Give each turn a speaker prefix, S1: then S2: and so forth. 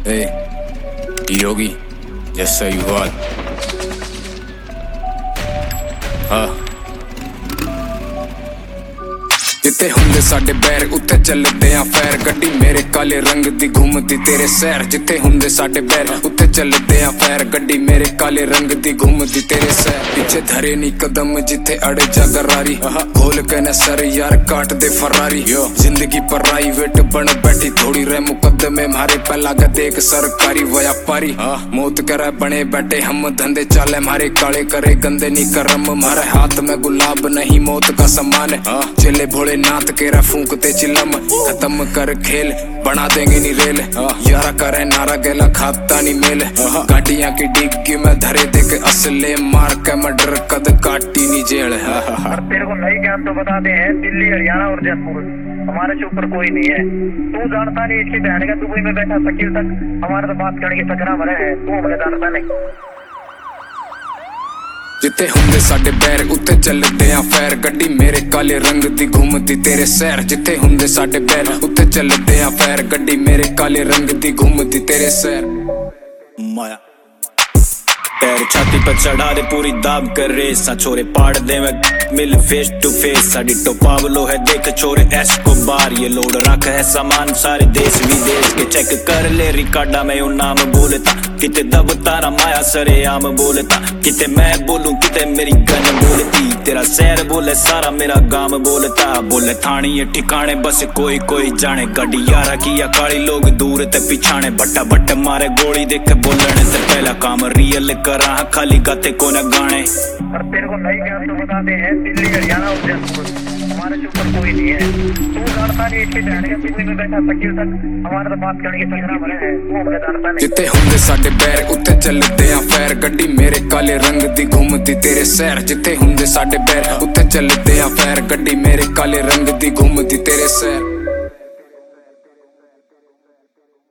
S1: Hey, Yogi, just say you what? जिथे हुंदे साडे बैर उत्थे चलदे आ फैर गड्डी मेरे काले रंग दी घूमदी तेरे सैर जिथे हुंदे साडे बैर उत्थे चलदे आ फैर गड्डी मेरे काले रंग दी घूमदी तेरे सैर पीछे धरे नी कदम जिथे अड़े जा गरारी खोल के न सर यार काट दे फरारी जिंदगी प्राइवेट बन बैठी थोड़ी रह मुकदमे मारे पहला का देख सरकारी व्यापारी मौत करे बने बैठे हम धंधे चाले मारे काले करे गंदे नी करम मारे हाथ में गुलाब नहीं मौत का सम्मान चले भोले नाथ केरा फूंकते चिलम खत्म कर खेल बना देंगे नी रेल यारा करे नारा गेला खाता नी मेल गाड़ियां की डिग्गी में धरे देके असले मार के मर्डर कद काटी नी जेल।
S2: तेरे को नई ज्ञान तो बताते हैं दिल्ली हरियाणा और जयपुर हमारे से ऊपर कोई नहीं है। तू जानता नहीं इसकी बहन का दुबई में बैठा शकील तक हमारे तो बात करने के चक्रा भरे है तू हमें जानता नहीं।
S1: जिथे हुंदे साडे पैर उत्थे चलदे आ फैर गड्डी मेरे काले रंग दी घूमदी तेरे सैर जिथे हुंदे साडे पैर उत्थे चलदे आ फैर गड्डी मेरे काले रंग दी घूमदी तेरे सैर।
S3: माया पैर छाती पर चढ़ा दे पूरी दाब कर रेसा छोरे पाड़ दे मैं मिल फेस टू फेस साड़ी तो पावलो है देख छोरे एस्कोबार ये लोड रख है सामान सारे देश विदेश के चेक कर ले रिकार्डा में उन नाम बोलता किते दब तारा माया सरे आम बोलता किते मैं बोलूं किते मेरी गन बोलती तेरा शहर बोले सारा मेरा गांव बोलता बोले थानी ये ठिकाने बस कोई कोई जाने गाड़ी यारा किया काली लोग दूर ते पिछाने बट्टा बट्टे मारे गोली देख के बोलने से पहला काम रियल करा खाली गाते को न गाने।
S2: और तेरे को नई ज्ञान तो बताते हैं दिल्ली हरियाणा और जयपुर हमारे से ऊपर कोई नहीं है। तू जानता नहीं इसके बहन का दुबई में बैठा शकील तक हमारे तो बात करने के चक्रा भरे है तू हमें जानता नहीं।
S1: जिथे हुंदे साडे पैर उत्थे चलदे आ फैर गड्डी मेरे काले रंग दी घूमदी तेरे सैर जिथे हुंदे साडे पैर उत्थे चलदे आ फैर गड्डी मेरे काले रंग दी घूमदी तेरे सैर।